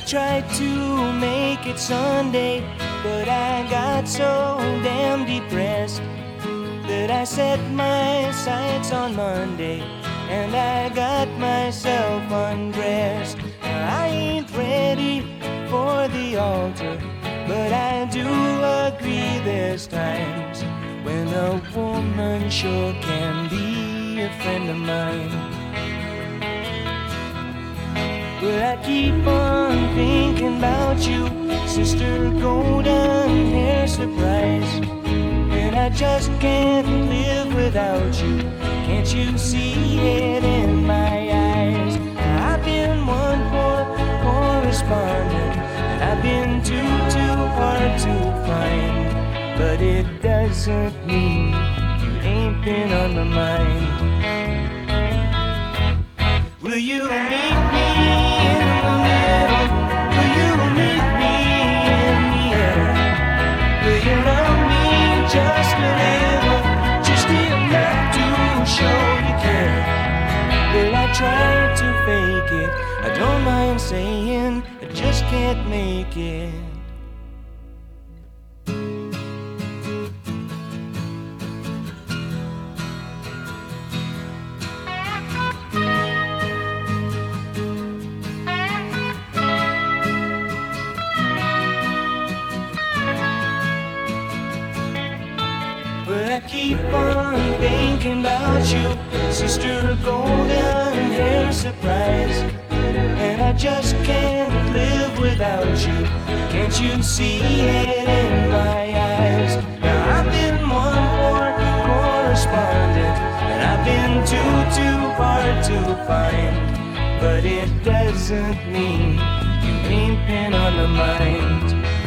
tried to make it Sunday, but I got so damn depressed that I set my sights on Monday, and I got myself undressed. I ain't ready for the altar, but I do agree there's times when a woman sure can be a friend of mine. But I keep on thinking about you, Sister Golden Hair Surprise, and I just can't live without you. Can't you see it in my eyes? I've been one poor correspondent, and I've been too hard to find, but it doesn't mean you ain't been on my mind. Will you meet me in the middle? Will you meet me in the air? Will you love me just a little, just enough to show you care? Will I try to fake it? I don't mind saying I just can't make it. But I keep on thinking about you, Sister Golden Hair Surprise, and I just can't live without you. Can't you see it in my eyes? Now I've been one poor correspondent, and I've been too hard to find, but it doesn't mean you ain't been on my mind.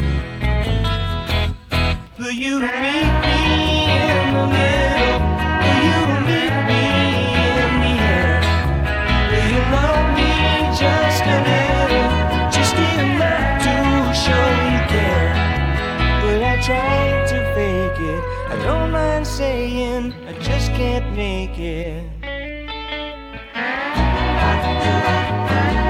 Will you meet me in the middle? Will you meet me in the air? Will you love me just a little, just enough to show you care? Will I try to fake it? I don't mind saying I just can't make it.